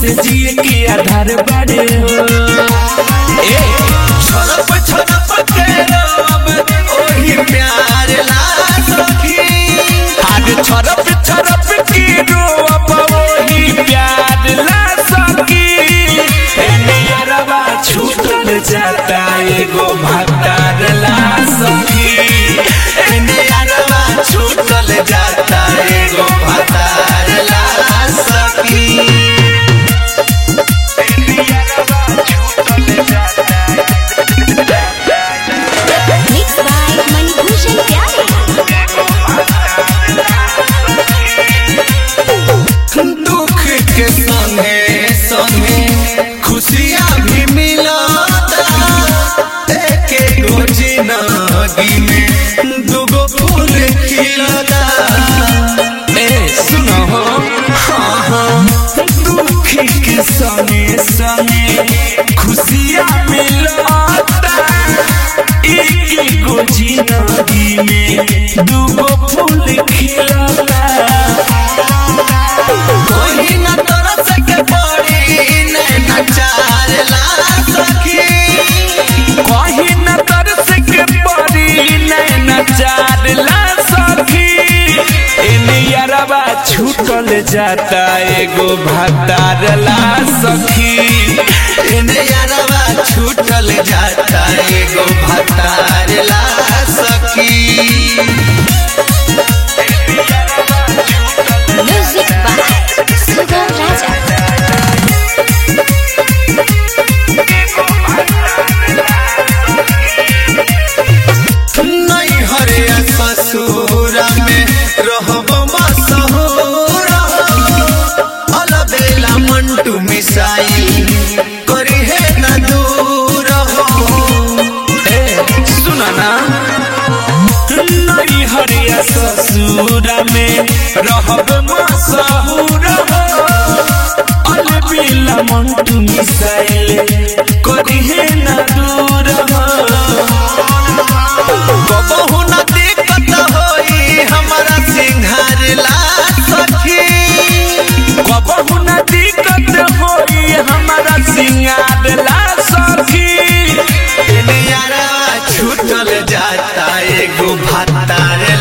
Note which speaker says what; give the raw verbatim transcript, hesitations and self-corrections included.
Speaker 1: से जिए के आधार बाड़े हो। ए
Speaker 2: छड़प छड़प के रोब ओही प्यार ला सखी।
Speaker 1: आज छड़प छड़प के रोब ओही प्यार ला सखी। नियरवा छूटल जाता एगो भतार ला सखी।
Speaker 2: नियरवा छूटल जाता एगो भतार ला सखी। दुख के संगे संगे खुशियाँ भी मिलता। एक गो जिंदगी में दुगो फूल खिलता।
Speaker 1: ए सुनो हो हाँ हाँ दुख के संगे संगे खुशियाँ मिलता। एक गो जिंदगी में दुगो फूल खिलता।
Speaker 2: कोई न तरस के पड़ी नैना चार ला सखी।
Speaker 1: कोई न तरस के पड़ी नैना चार ला सखी। नियरवा छूटल जाता एगो भतार ला सखी।
Speaker 2: नियरवा छूटल जाता एगो भतार ला सखी।
Speaker 3: Music by Sugam Raja.
Speaker 2: नहीं हरे ससुरा में रहब मसहूर। अलबेला मंटू मिसाई करी है न दूर हो।
Speaker 1: ए सुना ना नहीं हरिया ससुरा में रहब मसहूर। अलबेला मंटू मिसाइल करी है न दूर
Speaker 2: कबहू न दिक्कत होई हमारा सिंघार ला सखी।
Speaker 1: कबहू न दिक्कत होई हमारा सिंगार ला सखी।
Speaker 2: नियरवा छूटल जाता एगो भतार